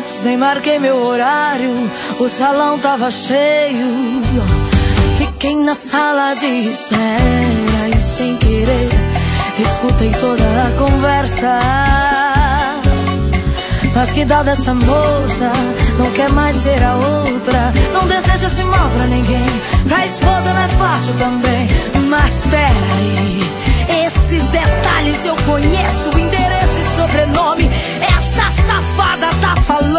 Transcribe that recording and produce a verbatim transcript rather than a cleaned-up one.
antes, nem marquei meu horário. O salão tava cheio. Fiquei na sala de espera e sem querer escutei toda a conversa. Mas que dá dessa moça, não quer mais ser a outra, não deseja esse mal pra ninguém. Pra esposa não é fácil também. Mas peraí, esses detalhes eu conheço, o endereço e sobrenome. Essa safada tá falando